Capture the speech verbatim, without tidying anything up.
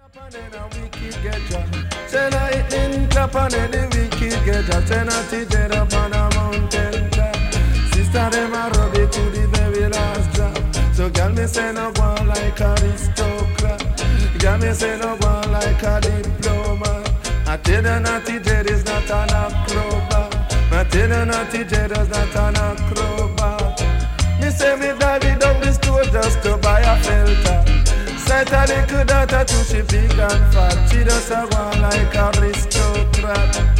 And then a wicked get job. Say lightning clap and then the wicked get job. Say not to jet up on a mountain top. Sister them a rub it to the very last drop. So girl me say no go on like a aristocrat. Girl me say no go on like a diplomat. I tell you naughty jet is not an acrobat. I tell you naughty jet is not an acrobat. Me say me dive it down the store just to buy a filter. Set a little daughter to she big and fat. She does a one like a aristocrat.